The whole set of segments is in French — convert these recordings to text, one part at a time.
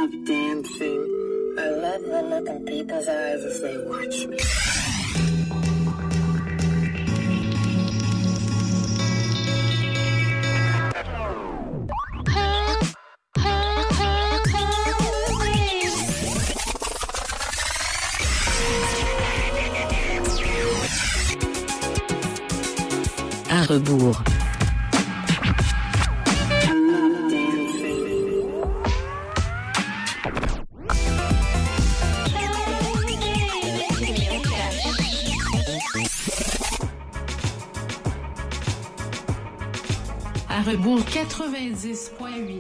love dancing. I love the look in people's eyes as they watch me. À rebours. À rebours 90.8.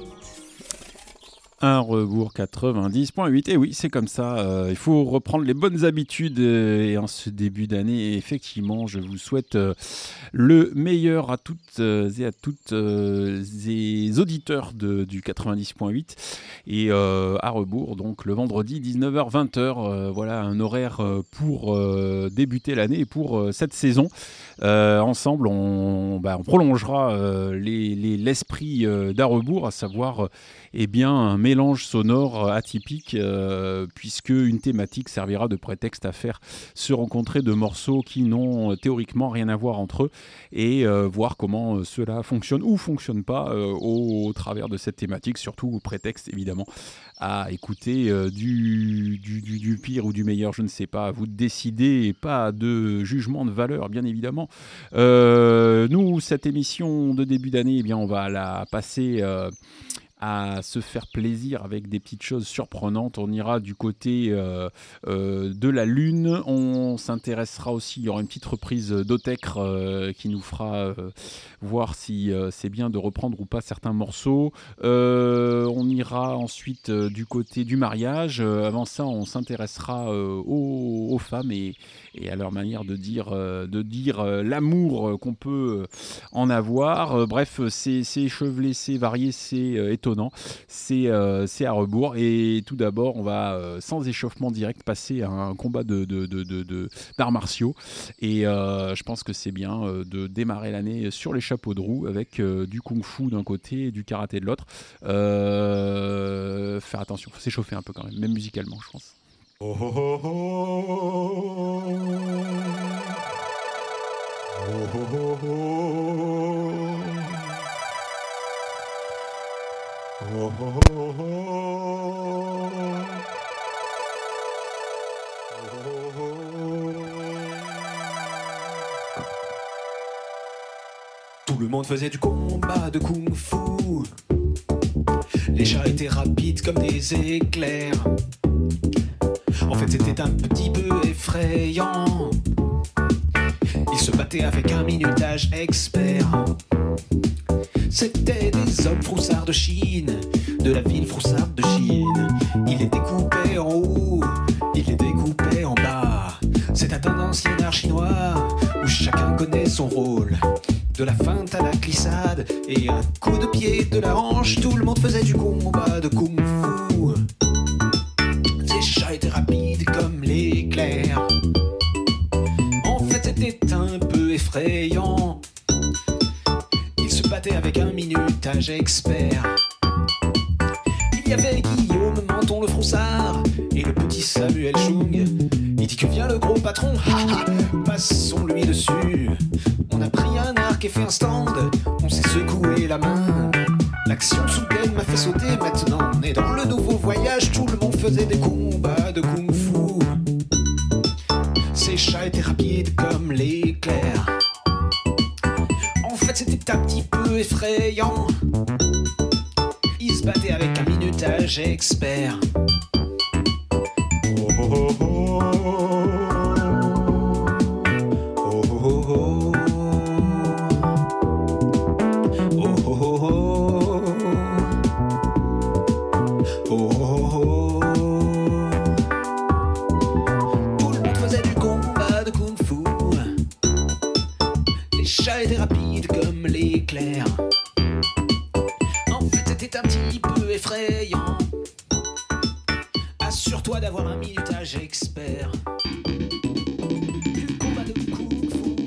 Un rebours 90.8. Et oui, c'est comme ça. Il faut reprendre les bonnes habitudes. Et en ce début d'année, effectivement, je vous souhaite le meilleur à toutes et à toutes les auditeurs du 90.8. Et à rebours, donc le vendredi 19h-20h. Voilà un horaire pour débuter l'année et pour cette saison. Ensemble, on prolongera l'esprit d'à rebours, à savoir un mélange sonore atypique, puisque une thématique servira de prétexte à faire se rencontrer deux morceaux qui n'ont théoriquement rien à voir entre eux, et voir comment cela fonctionne ou fonctionne pas au travers de cette thématique, surtout au prétexte évidemment à écouter du pire ou du meilleur, je ne sais pas, à vous de décider, et pas de jugement de valeur, bien évidemment. Nous, cette émission de début d'année, on va la passer à se faire plaisir avec des petites choses surprenantes. On ira du côté de la Lune. On s'intéressera aussi, il y aura une petite reprise d'Otecre qui nous fera voir si c'est bien de reprendre ou pas certains morceaux. On ira ensuite du côté du mariage. Avant ça, on s'intéressera aux femmes et à leur manière de dire l'amour qu'on peut en avoir. Bref, c'est échevelé, c'est varié, c'est étonnant. C'est à rebours. Et tout d'abord, on va sans échauffement direct passer à un combat d'arts martiaux. Et je pense que c'est bien de démarrer l'année sur les chapeaux de roue avec du kung-fu d'un côté et du karaté de l'autre. Faire attention, faut s'échauffer un peu quand même musicalement, je pense. Oh oh oh oh. Oh oh oh oh. Oh oh oh oh. Tout le monde faisait du combat de kung-fu. Les chats étaient rapides comme des éclairs. En fait, c'était un petit peu effrayant. Ils se battaient avec un minutage expert. C'était des hommes froussards de Chine, de la ville froussarde de Chine. Ils les découpaient en haut, ils les découpaient en bas. C'est un ancien art chinois où chacun connaît son rôle. De la feinte à la glissade et un coup de pied de la hanche. Tout le monde faisait du combat de kung-fu. Ces chats étaient rapides comme l'éclair. En fait, c'était un peu effrayant. Ils se battaient avec un minutage expert. Il y avait Guillaume Menton le froussard et le petit Samuel Chung. Il dit que vient le gros patron, passons-lui dessus. On a pris un arc et fait un stand, on s'est secoué la main. L'action soudaine m'a fait sauter, maintenant on est dans le nouveau voyage. Tout le monde faisait des combats de kung-fu. Ces chats étaient rapides comme l'éclair. En fait c'était un petit peu effrayant. Ils se battaient avec un minutage expert. Oh oh oh oh. Était rapide comme l'éclair. En fait, c'était un petit peu effrayant. Assure-toi d'avoir un minutage expert. Du combat de kung-fu.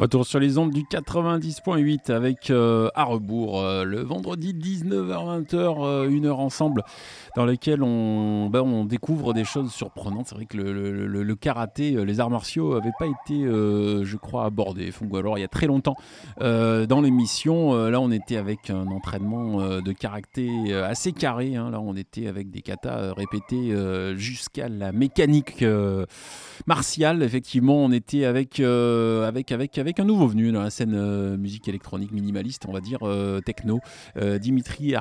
retour sur les ondes du 90.8 avec à rebours le vendredi 19h-20h, une heure ensemble dans laquelle on découvre des choses surprenantes. C'est vrai que le karaté, les arts martiaux n'avaient pas été, je crois, abordés. Alors il y a très longtemps dans l'émission, là on était avec un entraînement de karaté assez carré. Là on était avec des katas répétés jusqu'à la mécanique martiale. Effectivement, on était avec un nouveau venu dans la scène musique électronique minimaliste, on va dire techno, Dimitri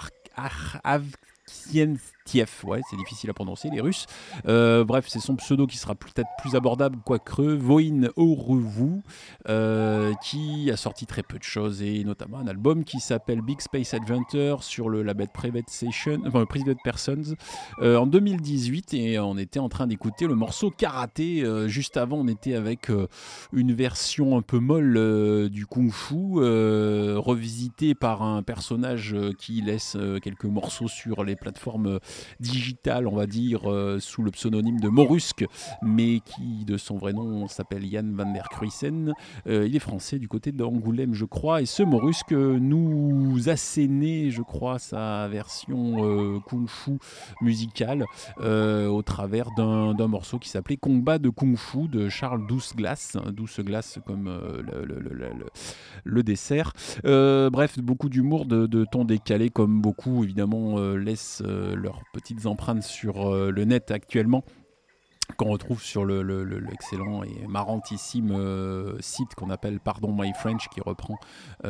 Avksentiev, ouais, c'est difficile à prononcer, les Russes. Bref, c'est son pseudo qui sera peut-être plus abordable, quoique Voin Orevu, qui a sorti très peu de choses, et notamment un album qui s'appelle Big Space Adventure sur le label Private Persons en 2018, et on était en train d'écouter le morceau Karaté. Juste avant, on était avec une version un peu molle du Kung Fu, revisitée par un personnage qui laisse quelques morceaux sur les plateformes digitales, on va dire, sous le pseudonyme de Morusque, mais qui de son vrai nom s'appelle Yann van der Cruyssen. Il est français, du côté d'Angoulême, je crois, et ce Morusque nous assénait, je crois, sa version kung-fu musicale au travers d'un morceau qui s'appelait Combat de kung-fu de Charles Douce-Glace comme le dessert. Bref, beaucoup d'humour, de ton décalé, comme beaucoup évidemment laissent leurs petites empreintes sur le net actuellement, qu'on retrouve sur l'excellent et marrantissime site qu'on appelle Pardon My French, qui reprend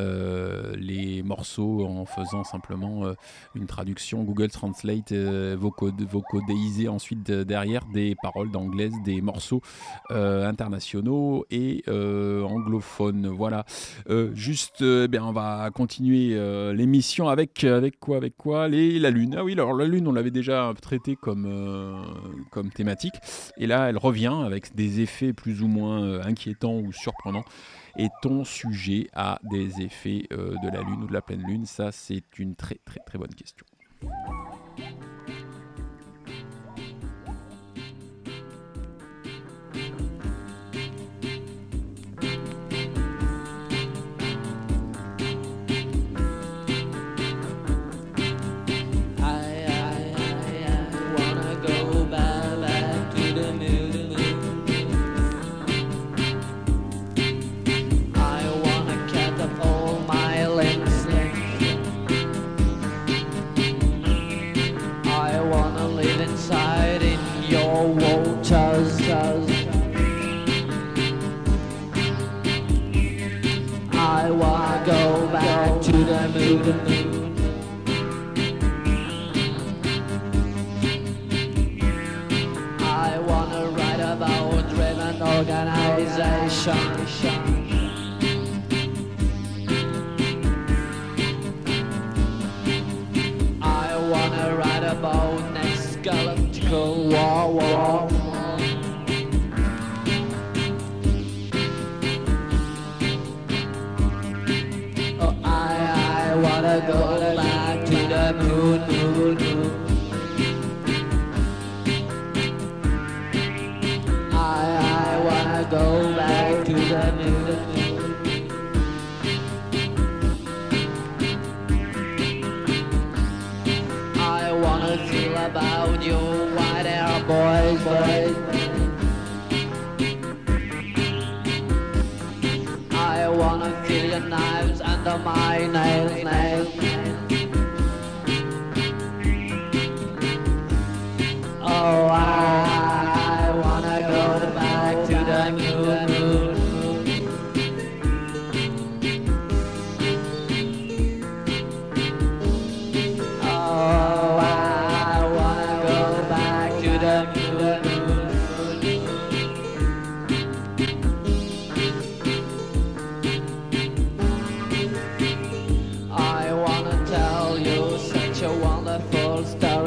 les morceaux en faisant simplement une traduction Google Translate vocodéisé ensuite derrière des paroles d'anglaise, des morceaux internationaux et anglophones. Voilà. On va continuer l'émission avec quoi la Lune. Ah oui, alors la Lune, on l'avait déjà traité comme thématique. Et là, elle revient avec des effets plus ou moins inquiétants ou surprenants. Est-on sujet à des effets de la Lune ou de la pleine Lune? Ça, c'est une très très très bonne question. I wanna go back to the moon. I wanna write about driven organization. I wanna write about next galactical war. I go back to the moon. I wanna go back to the moon. I wanna feel about you, white hair boys. I wanna feel your knives under my nails. Oh, I wanna go back to the moon. Oh, I wanna go back to the moon. I wanna tell you such a wonderful story.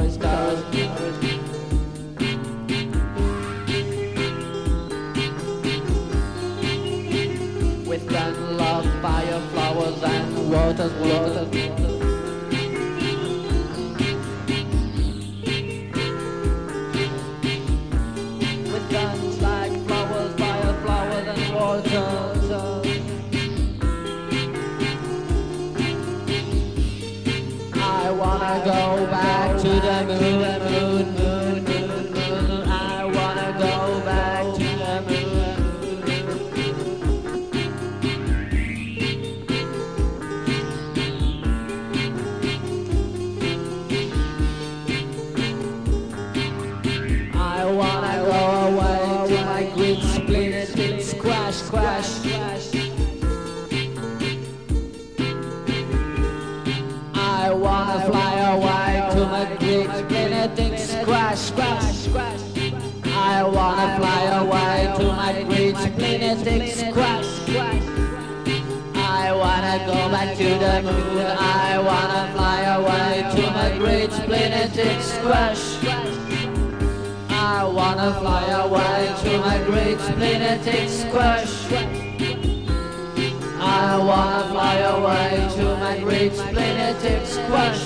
With gun, love, fire, flowers, and water. With guns like flowers, fire, flowers, and water. wanna go back to the moon, moon, moon, moon, moon. I wanna go back to the moon. I wanna go away to my green split, squash, squash. I wanna fly away to my green split, squash, squash. I wanna fly away to my green split, squash. I wanna go back to the moon. I wanna fly away to my great split, squash. I wanna fly away to my great split, squash. I wanna fly away to my great split, squash.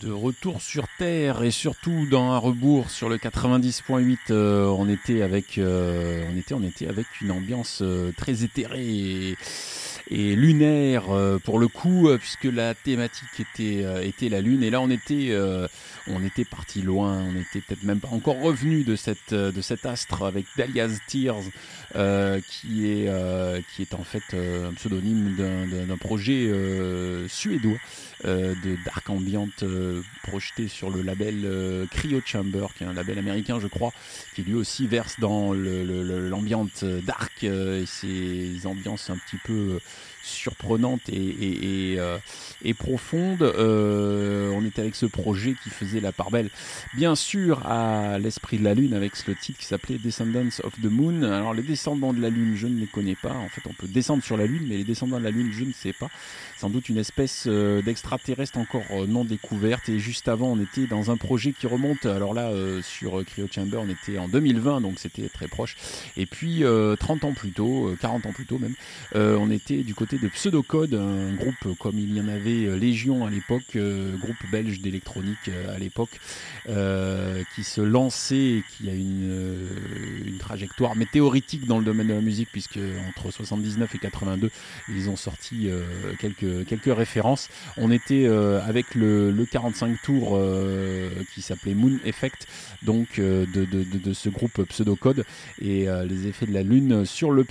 de retour sur Terre et surtout dans un rebours sur le 90.8. On était avec une ambiance très éthérée et lunaire pour le coup, puisque la thématique était la Lune. Et là, on était parti loin. On était peut-être même pas encore revenu de cet astre avec Dahlia's Tears, qui est en fait un pseudonyme d'un projet suédois de dark ambient projeté sur le label Cryo Chamber, qui est un label américain, je crois, qui lui aussi verse dans l'ambient dark et ces ambiances un petit peu surprenantes et profondes. On était avec ce projet qui faisait la part belle, bien sûr, à l'esprit de la Lune, avec le titre qui s'appelait Descendants of the Moon. Alors les descendants de la Lune, je ne les connais pas. En fait, on peut descendre sur la Lune, mais les descendants de la Lune, je ne sais pas. Sans doute une espèce d'extraterrestre encore non découverte. Et juste avant, on était dans un projet qui remonte. Alors là, sur Cryo Chamber, on était en 2020, donc c'était très proche. Et puis, 30 ans plus tôt, 40 ans plus tôt même, on était du côté de Pseudocode, un groupe comme il y en avait Légion à l'époque, groupe belge d'électronique à l'époque, qui se lançait et qui a une trajectoire météoritique dans le domaine de la musique, puisque entre 79 et 82, ils ont sorti quelques références. On était avec le 45 tours qui s'appelait Moon Effect, donc de ce groupe Pseudocode, et les effets de la Lune sur le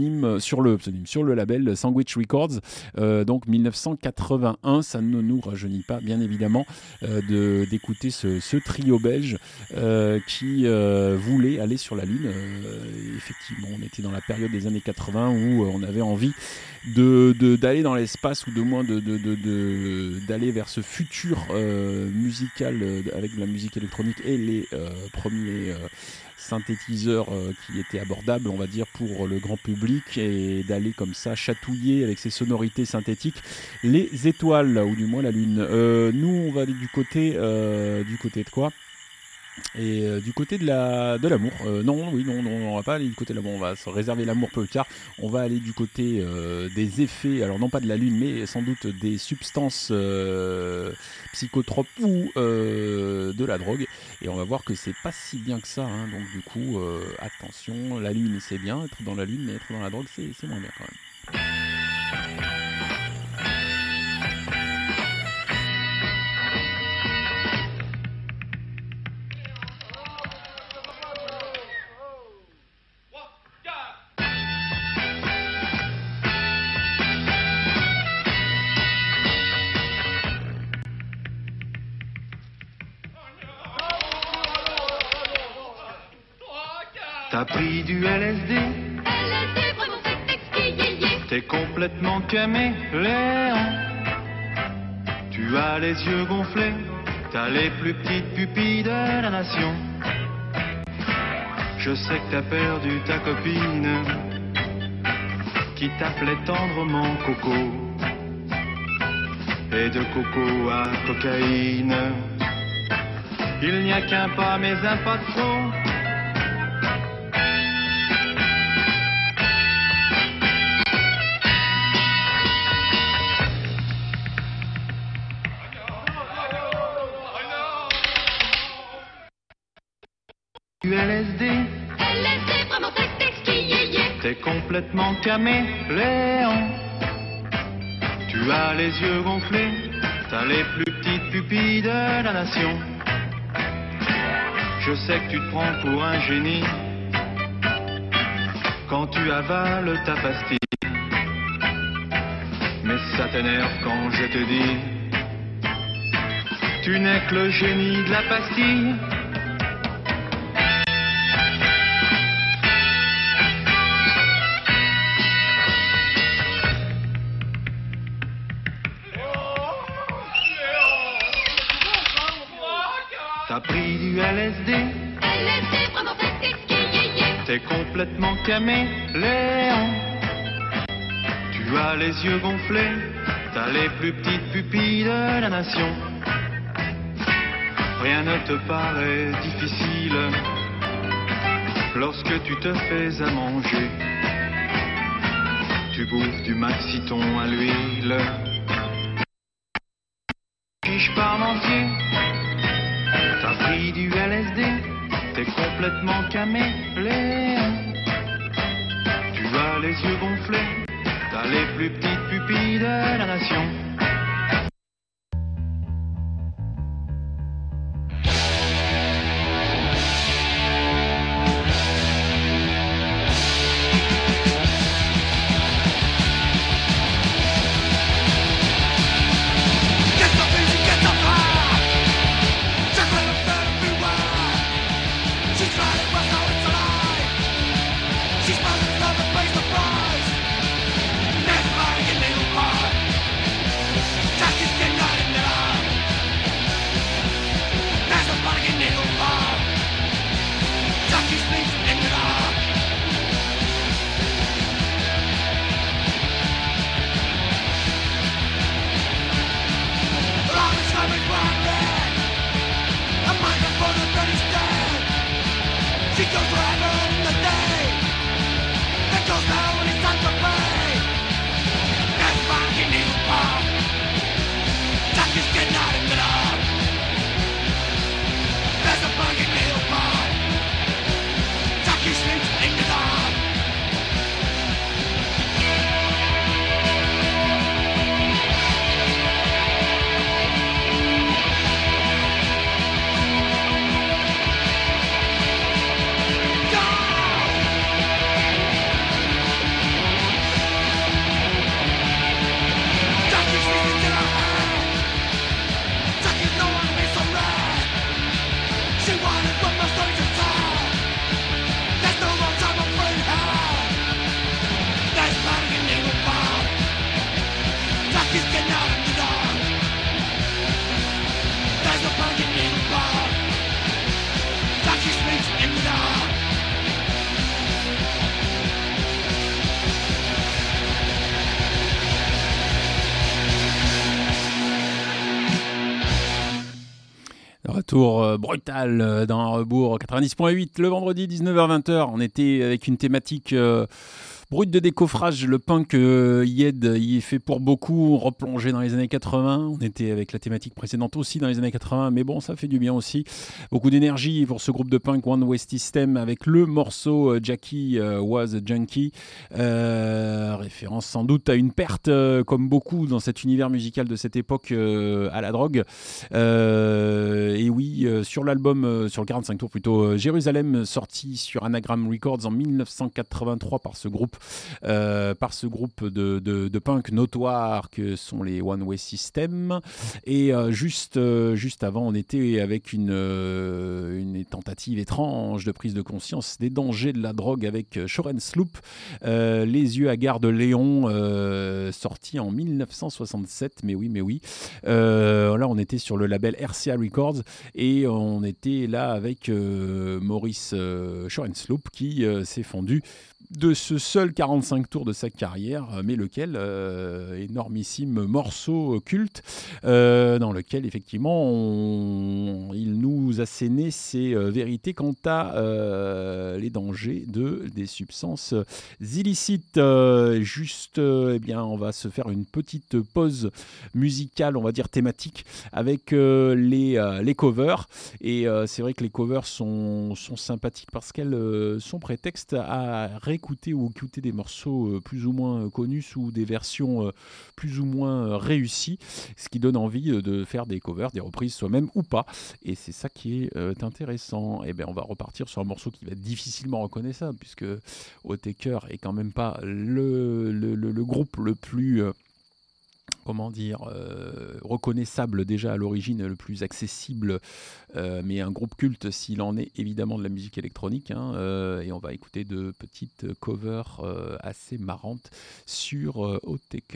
label Sandwich Records, donc 1981. Ça ne nous rajeunit pas, bien évidemment, d'écouter ce trio belge qui voulait aller sur la Lune. Effectivement, on était dans la période des années 80 où on avait envie d'aller dans l'espace, ou de moins d'aller vers ce futur musical avec de la musique électronique et les premiers synthétiseurs qui étaient abordables, on va dire, pour le grand public, et d'aller comme ça chatouiller avec ces sonorités synthétiques les étoiles, ou du moins la Lune. Nous, on va aller du côté de quoi ? Et du côté de l'amour, non, on va pas aller du côté de l'amour, on va se réserver l'amour plus tard. On va aller du côté des effets, alors non pas de la Lune, mais sans doute des substances psychotropes ou de la drogue. Et on va voir que c'est pas si bien que ça, hein. Donc du coup, attention, la Lune c'est bien, être dans la Lune, mais être dans la drogue c'est moins bien quand même. T'as pris du LSD, vraiment c'est exquis, t'es complètement camé, Léon. Tu as les yeux gonflés, t'as les plus petites pupilles de la nation. Je sais que t'as perdu ta copine, qui t'appelait tendrement Coco. Et de coco à cocaïne, il n'y a qu'un pas mais un pas de trop. LSD, vraiment c'est exquis, t'es complètement camé, Léon. Tu as les yeux gonflés, t'as les plus petites pupilles de la nation. Je sais que tu te prends pour un génie quand tu avales ta pastille. Mais ça t'énerve quand je te dis, tu n'es que le génie de la pastille. T'as pris du LSD, vraiment c'est exquis, t'es complètement camé, Léon. Tu as les yeux gonflés, t'as les plus petites pupilles de la nation. Rien ne te paraît difficile lorsque tu te fais à manger. Tu bouffes du maxiton à l'huile, je parmentier. T'as pris du LSD, t'es complètement caméléon. Tu as les yeux gonflés, t'as les plus petites pupilles de la nation. Retour brutal dans un rebours 90.8 le vendredi 19h-20h. On était avec une thématique brute de décoffrage. Le punk Yed y est fait pour beaucoup, replongé dans les années 80. On était avec la thématique précédente aussi dans les années 80, mais bon, ça fait du bien aussi. Beaucoup d'énergie pour ce groupe de punk One Way System avec le morceau Jackie Was a Junkie. Référence sans doute à une perte, comme beaucoup dans cet univers musical de cette époque, à la drogue. Et oui, sur l'album, sur le 45 tours plutôt, Jérusalem, sorti sur Anagram Records en 1983 par ce groupe de punk notoire que sont les One Way System. Et juste avant, on était avec une tentative étrange de prise de conscience des dangers de la drogue avec Shoren Sloop, Les yeux hagards de Léon, sorti en 1967. Mais oui. Là, on était sur le label RCA Records et on était là avec Maurice Shoren Sloop qui s'est fondu de ce seul 45 tours de sa carrière, mais lequel, énormissime morceau culte, dans lequel effectivement il nous assénait ses vérités quant à les dangers des substances illicites. Eh bien, on va se faire une petite pause musicale, on va dire thématique, avec les covers. Et c'est vrai que les covers sont sympathiques parce qu'elles sont prétexte à réécouter ou écouter des morceaux plus ou moins connus sous des versions plus ou moins réussies, ce qui donne envie de faire des covers, des reprises soi-même ou pas, et c'est ça qui est intéressant. Et bien on va repartir sur un morceau qui va être difficilement reconnaissable puisque Autechre est quand même pas le groupe le plus reconnaissable déjà à l'origine, le plus accessible, mais un groupe culte s'il en est évidemment de la musique électronique, et on va écouter de petites covers assez marrantes sur Autechre.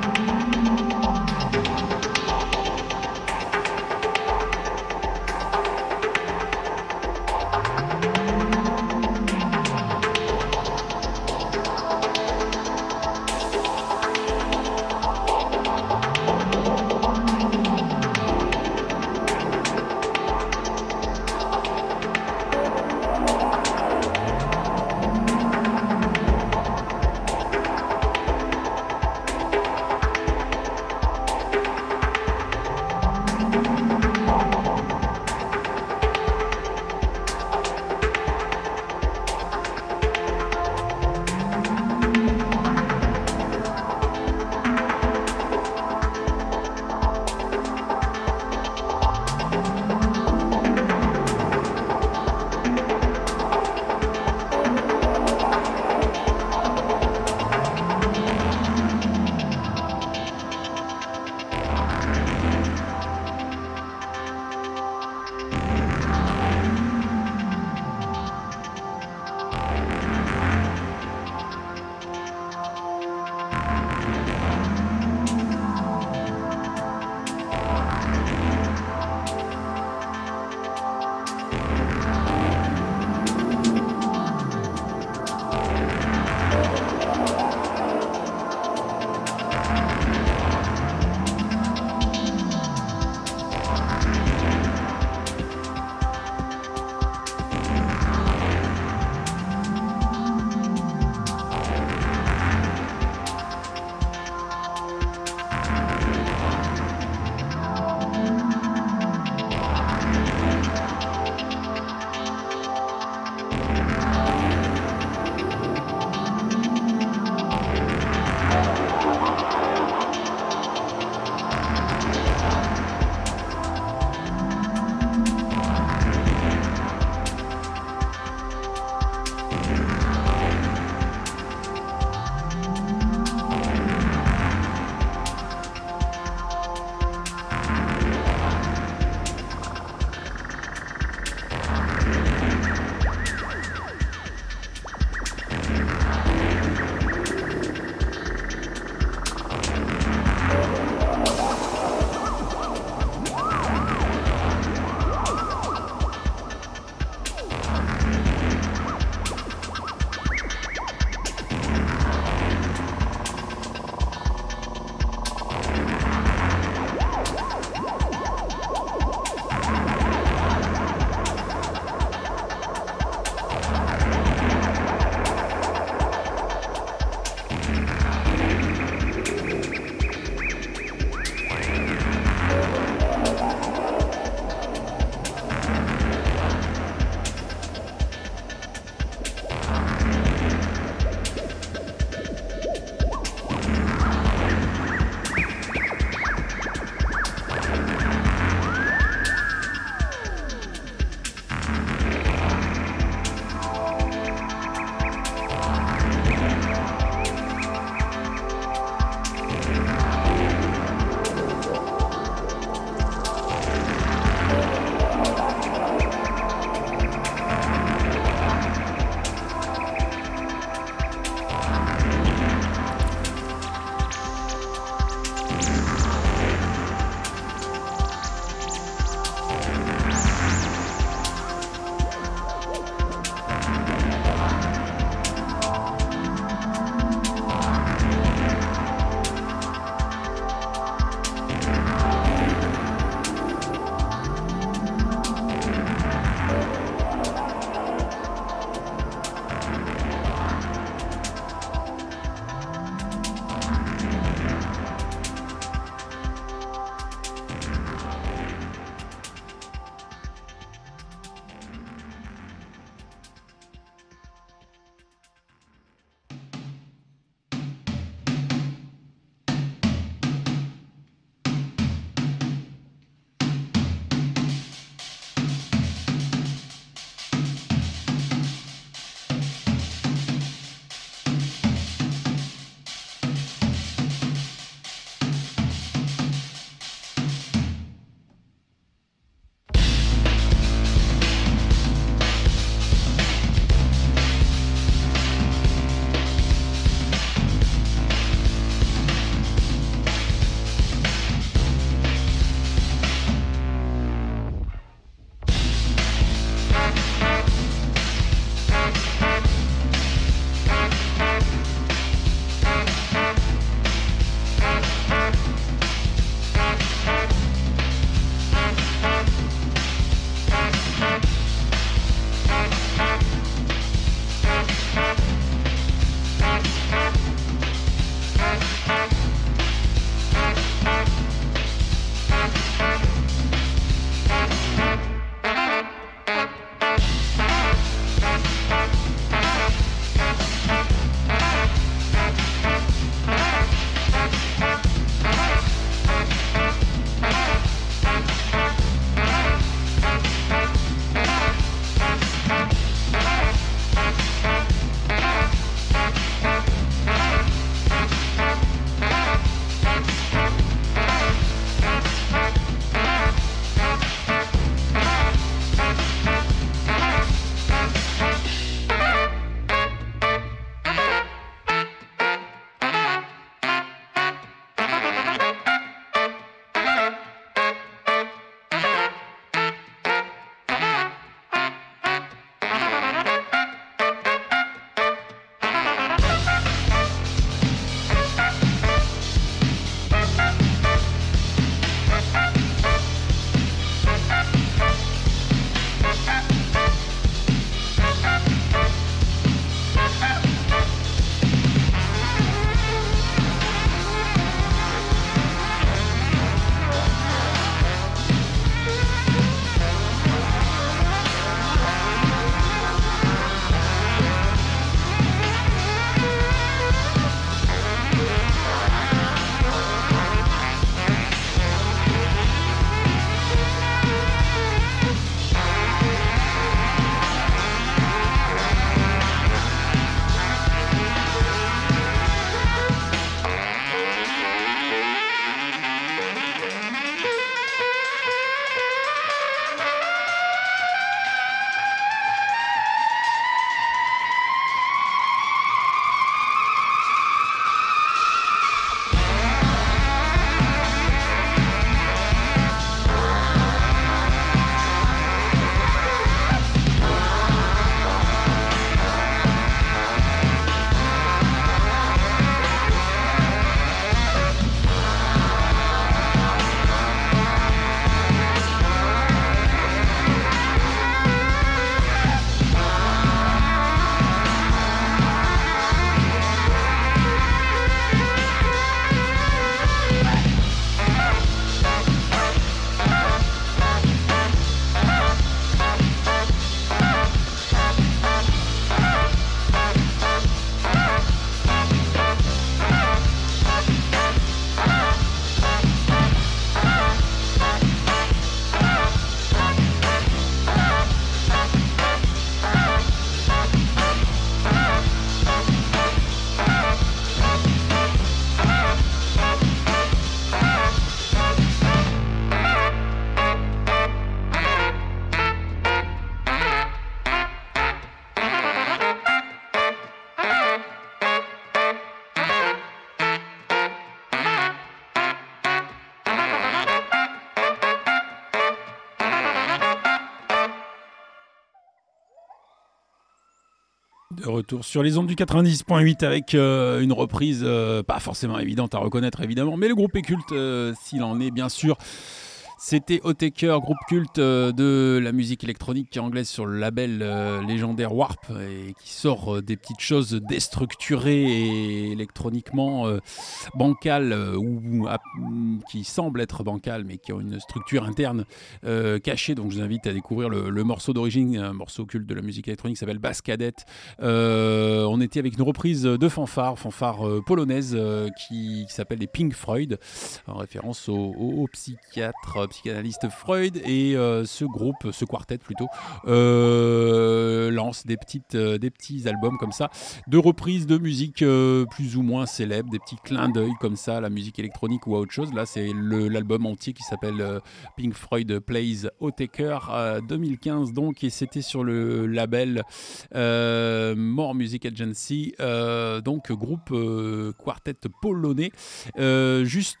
De retour sur les ondes du 90.8 avec une reprise pas forcément évidente à reconnaître évidemment, mais le groupe est culte s'il en est bien sûr. C'était Autechre, groupe culte de la musique électronique anglaise sur le label légendaire Warp et qui sort des petites choses déstructurées et électroniquement bancales ou qui semblent être bancales mais qui ont une structure interne cachée. Donc je vous invite à découvrir le morceau d'origine, un morceau culte de la musique électronique qui s'appelle Bass Cadet. On était avec une reprise de fanfare polonaise qui s'appelle les Pink Floyd, en référence au psychanalyste Freud, et ce quartet plutôt lance des petits albums comme ça de reprises de musique plus ou moins célèbres, des petits clins d'œil comme ça à la musique électronique ou à autre chose. Là c'est l'album entier qui s'appelle Pink Floyd Plays Autechre 2015 donc, et c'était sur le label More Music Agency, donc groupe quartet polonais. Juste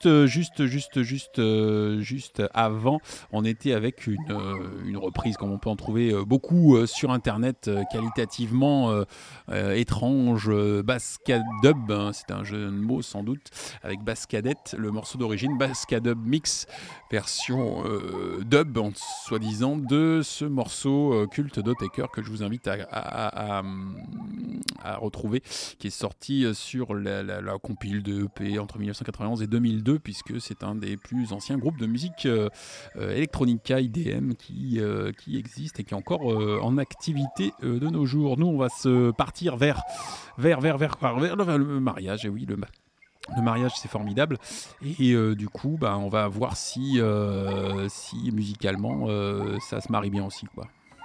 avant, on était avec une reprise comme on peut en trouver beaucoup sur internet, qualitativement étrange, Baskadub, hein, c'est un jeu de mots sans doute, avec Baskadet, le morceau d'origine, Baskadub Mix, version dub soi-disant de ce morceau culte d'Autechre que je vous invite à retrouver, qui est sorti sur la compile de EP entre 1991 et 2002, puisque c'est un des plus anciens groupes de musique Electronica IDM qui existe et qui est encore en activité de nos jours. Nous, on va se partir vers le mariage. Et oui, le mariage, c'est formidable. Et du coup, on va voir si musicalement ça se marie bien aussi, quoi.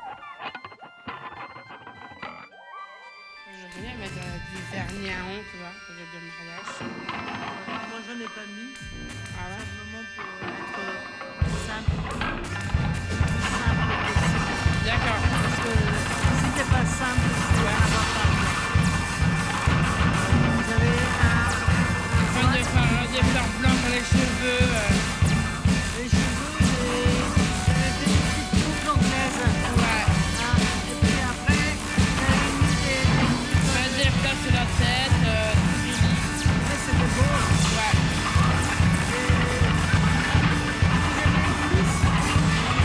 Je voulais mettre du vernis à ongles, tu vois, pour le mariage. Moi, j'en ai pas mis. Ah ouais? Simplement pour être simple. D'accord. Parce que si c'est pas simple, c'est un avantage. Vous avez des fleurs blancs pour les cheveux. Les cheveux, des petites boucles anglaises. Ouais. Et puis après, Des fleurs sur la tête. ça, c'était beau. Ouais. Vous aimez les coulisses?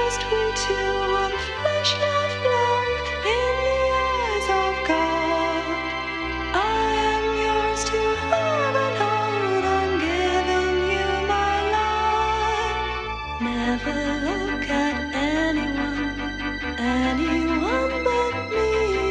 just we two, one flesh left long in the eyes of God. I am yours to have and hold, I'm giving you my life. Never look at anyone but me.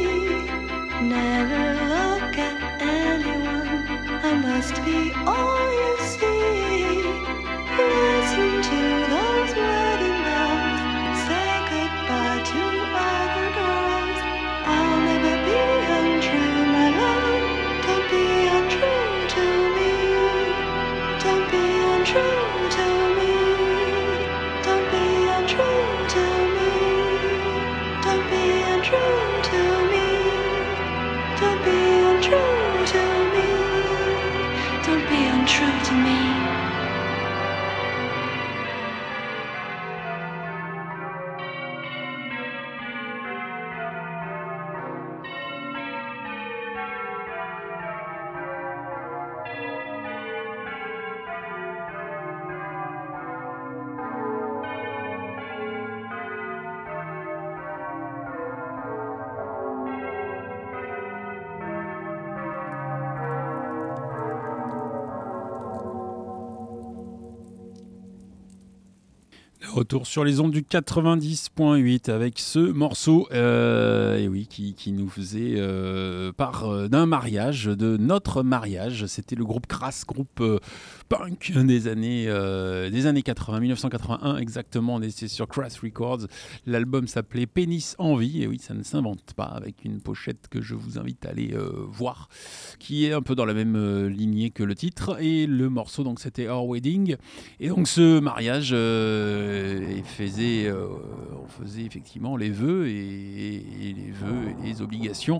Never look at anyone, I must be all you see. Listen to those wedding bells, say goodbye to other girls. I'll never be untrue, my love. Don't be untrue to me. Don't be untrue to me. Don't be untrue to me. Don't be untrue to me. Don't be untrue to me. Don't be untrue to me. Retour sur les ondes du 90.8 avec ce morceau et oui, qui nous faisait part d'un mariage, de notre mariage. C'était le groupe Crass, groupe punk des années 80, 1981 exactement. On était sur Crass Records. L'album s'appelait Pénis en vie. Et oui, ça ne s'invente pas, avec une pochette que je vous invite à aller voir, qui est un peu dans la même lignée que le titre. Et le morceau, donc, c'était Our Wedding. Et donc, ce mariage... on faisait effectivement les vœux et les vœux et les obligations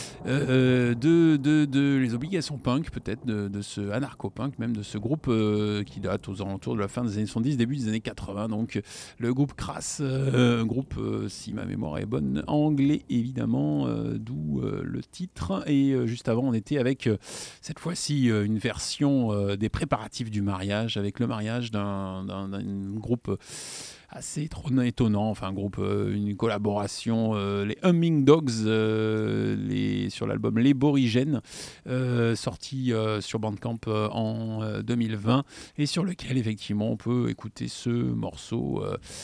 les obligations punk peut-être de ce anarcho-punk, même de ce groupe qui date aux alentours de la fin des années 70, début des années 80, donc le groupe Crass, un groupe, si ma mémoire est bonne, anglais évidemment, d'où le titre. Et juste avant on était avec cette fois-ci une version des préparatifs du mariage, avec le mariage d'un groupe assez étonnant, enfin un groupe, une collaboration, les Humming Dogs, sur l'album Les Borigènes, sorti sur Bandcamp en 2020, et sur lequel effectivement on peut écouter ce morceau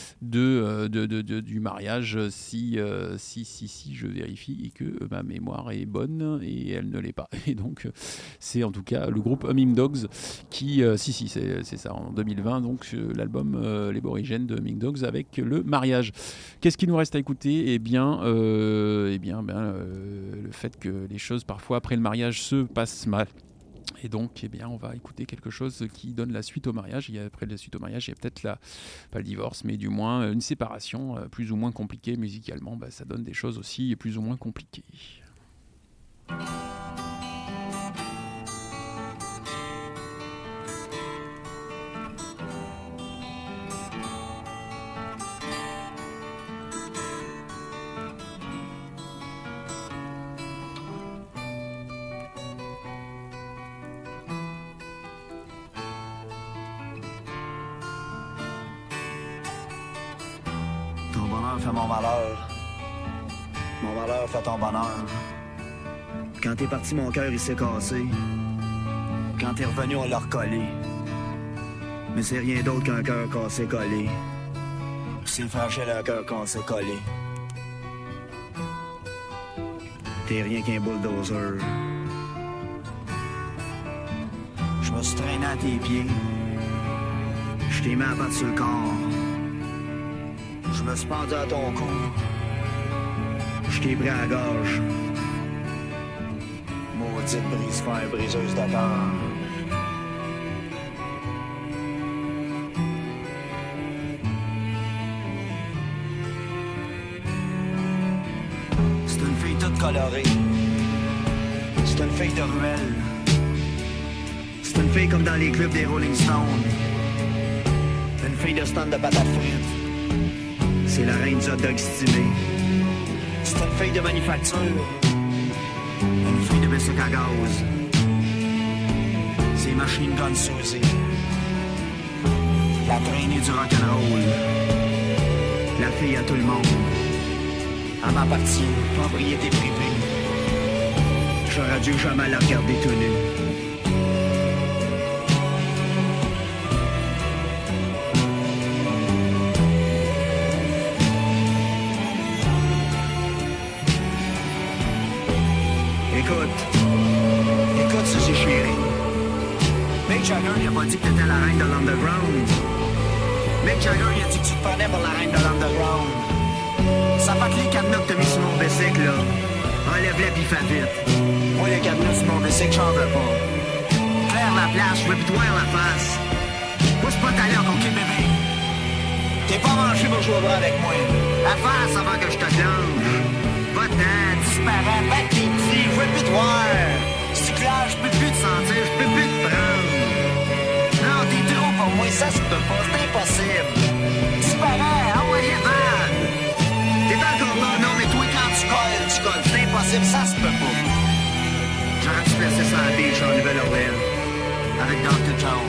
du mariage, si je vérifie et que ma mémoire est bonne, et elle ne l'est pas, et donc c'est en tout cas le groupe Humming Dogs qui, c'est ça, en 2020, donc l'album Les Borigènes de Humming Dogs avec le mariage. Qu'est-ce qu'il nous reste à écouter ? Eh bien, le fait que les choses parfois après le mariage se passent mal. Et donc, eh bien, on va écouter quelque chose qui donne la suite au mariage. Après la suite au mariage, il y a peut-être pas le divorce, mais du moins une séparation plus ou moins compliquée musicalement. Ça donne des choses aussi plus ou moins compliquées. Fait mon malheur fait ton bonheur. Quand t'es parti, mon cœur il s'est cassé. Quand t'es revenu, on l'a recollé. Mais c'est rien d'autre qu'un cœur cassé collé. C'est fragile un cœur cassé collé. T'es rien qu'un bulldozer. Je me suis traîné à tes pieds. Je t'ai mis à battre sur le corps. Je me suis pendu à ton cou. Je t'ai pris à la gorge. Maudite brise-fer, briseuse de cœur. C'est une fille toute colorée. C'est une fille de ruelle. C'est une fille comme dans les clubs des Rolling Stones. Une fille de stand de patates frites. C'est la reine du hot dog stimé. C'est une fille de manufacture. Une fille de bicycle à gaz. C'est Machine Gun Suzy. La traînée du rock'n'roll. La fille à tout le monde. Elle m'appartient, propriété privée. J'aurais dû jamais la regarder tout nu. Écoute, ça c'est chéri. Mick Jagger, il a pas dit que t'étais la reine de l'underground. Mick Jagger, il a dit que tu te prenais pour la reine de l'underground. Ça fait que les cadenas que t'as mis sur mon bicycle, là, enlève-les pis fais vite. Moi, les cadenas sur mon bicycle, j'en veux pas. Claire la place, je veux plus te voir la face. Moi, c'est pas t'aller en conquête, bébé. T'es pas mangé pour jouer au bras avec moi. La face avant que je te clenche. Va-t'en, disparais, batte tes petits, je veux plus te voir. Si tu là, je peux plus te sentir, je peux plus te prendre. Non, t'es trop pour moi, ça se peut pas, c'est impossible. Disparais, envoyez van. T'es encore là, non, mais toi, quand tu colles, c'est impossible, ça se peut pas. J'aurais dû placer ça à la beach en Nouvelle-Orléans, avec Dr. John.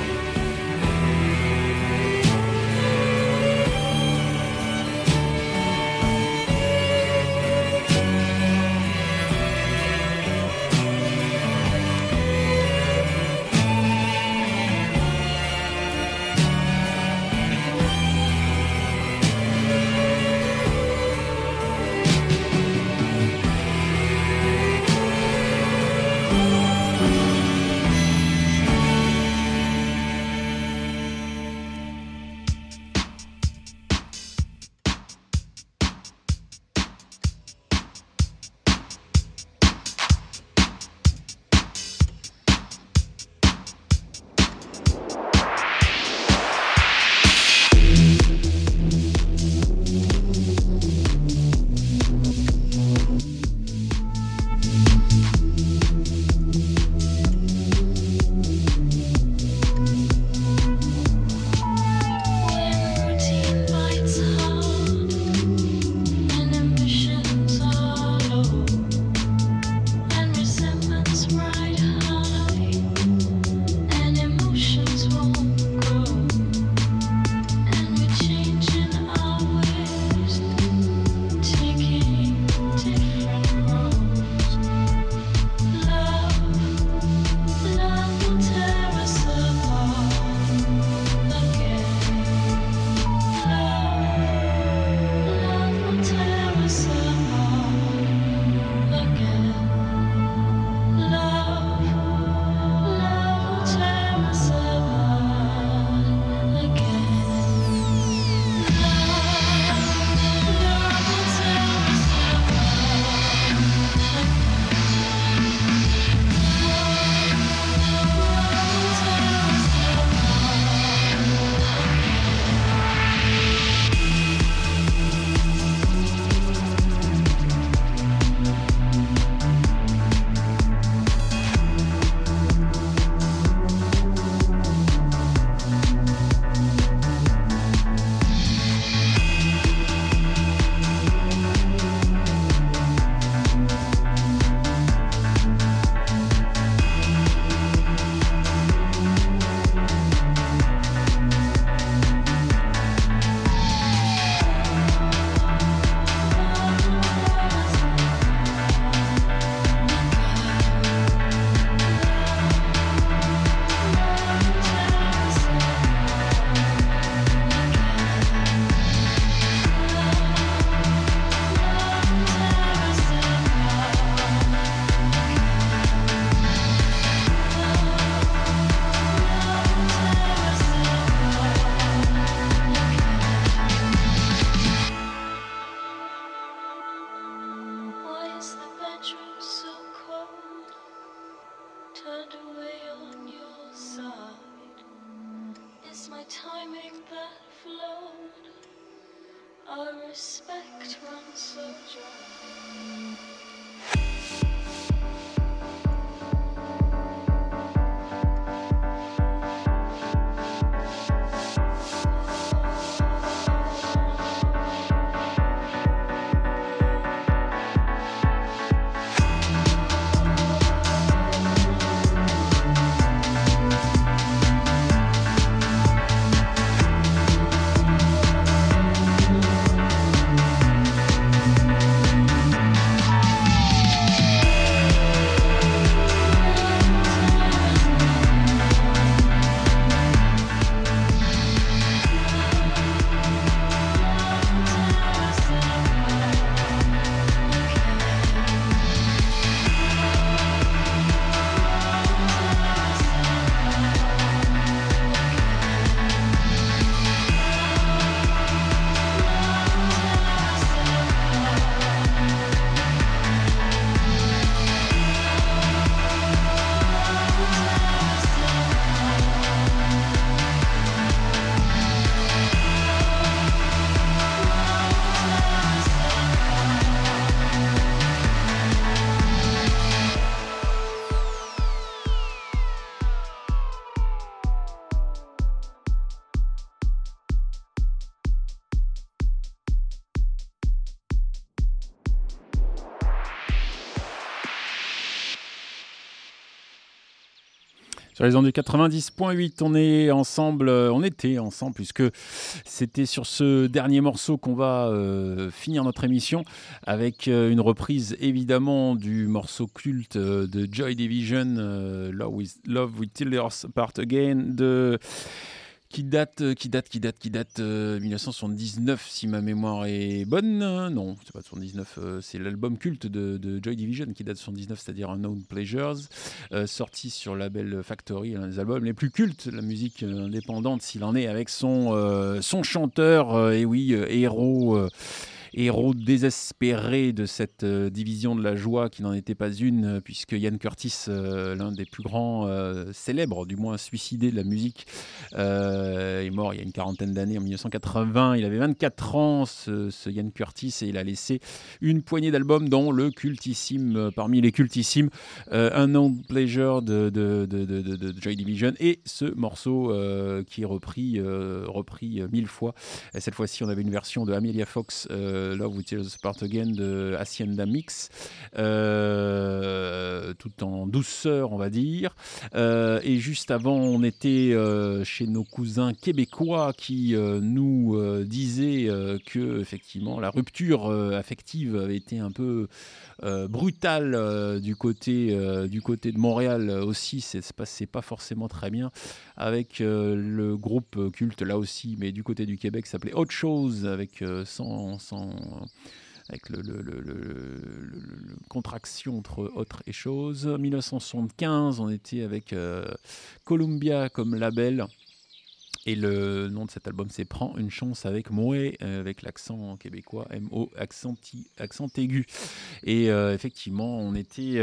Our respect runs so dry. Sur les ondes du 90.8, on était ensemble puisque c'était sur ce dernier morceau qu'on va finir notre émission avec une reprise évidemment du morceau culte de Joy Division, Love Will Tear Us Apart Again, qui date 1979 si ma mémoire est bonne. Non, c'est pas de 79, c'est l'album culte de Joy Division qui date de 79, c'est-à-dire Unknown Pleasures, sorti sur le label Factory, l'un des albums les plus cultes de la musique indépendante s'il en est, avec son chanteur, héros désespéré de cette division de la joie qui n'en était pas une, puisque Ian Curtis, l'un des plus grands célèbres, du moins suicidés de la musique, est mort il y a une quarantaine d'années, en 1980. Il avait 24 ans, ce Ian Curtis, et il a laissé une poignée d'albums, dont le cultissime, parmi les cultissimes, Unknown Pleasure de Joy Division, et ce morceau qui est repris 1000 fois. Et cette fois-ci, on avait une version de Amelia Fox, Love Will Tear Us Apart Again de Hacienda Mix, tout en douceur, on va dire. Et juste avant, on était chez nos cousins québécois qui nous disaient que effectivement la rupture affective avait été un peu brutale du côté de Montréal aussi. C'est pas forcément très bien, avec le groupe culte là aussi, mais du côté du Québec, s'appelait Autre Chose, avec avec le contraction entre autre et chose. 1975, on était avec Columbia comme label. Et le nom de cet album, c'est Prends une chance avec Moé, avec l'accent québécois, M-O, accent aigu. Et effectivement, on était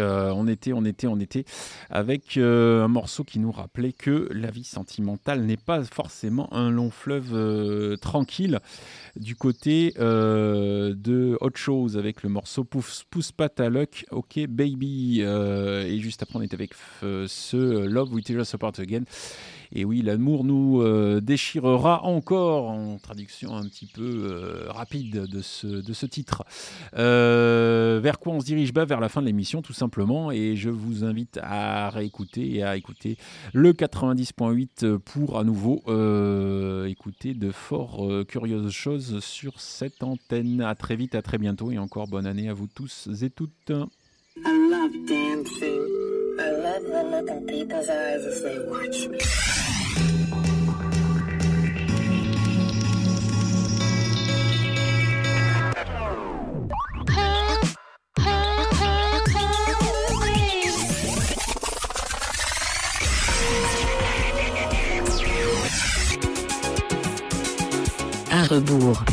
avec un morceau qui nous rappelait que la vie sentimentale n'est pas forcément un long fleuve tranquille, du côté de Autre Chose, avec le morceau Pousse pas ta luck, ok baby. Et juste après, on était avec ce Love Will Tear Us Apart Again. Et oui, l'amour nous déchirera encore, en traduction un petit peu rapide de ce titre. Vers quoi on se dirige? Vers la fin de l'émission, tout simplement. Et je vous invite à réécouter et à écouter le 90.8 pour à nouveau écouter de fort curieuses choses sur cette antenne. À très vite, à très bientôt, et encore bonne année à vous tous et toutes. I love dancing. I love the look in people's eyes as they watch me. À rebours.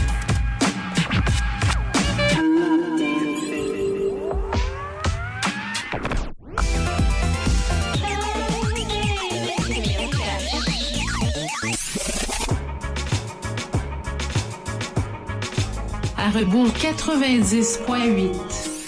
À rebours 90.8.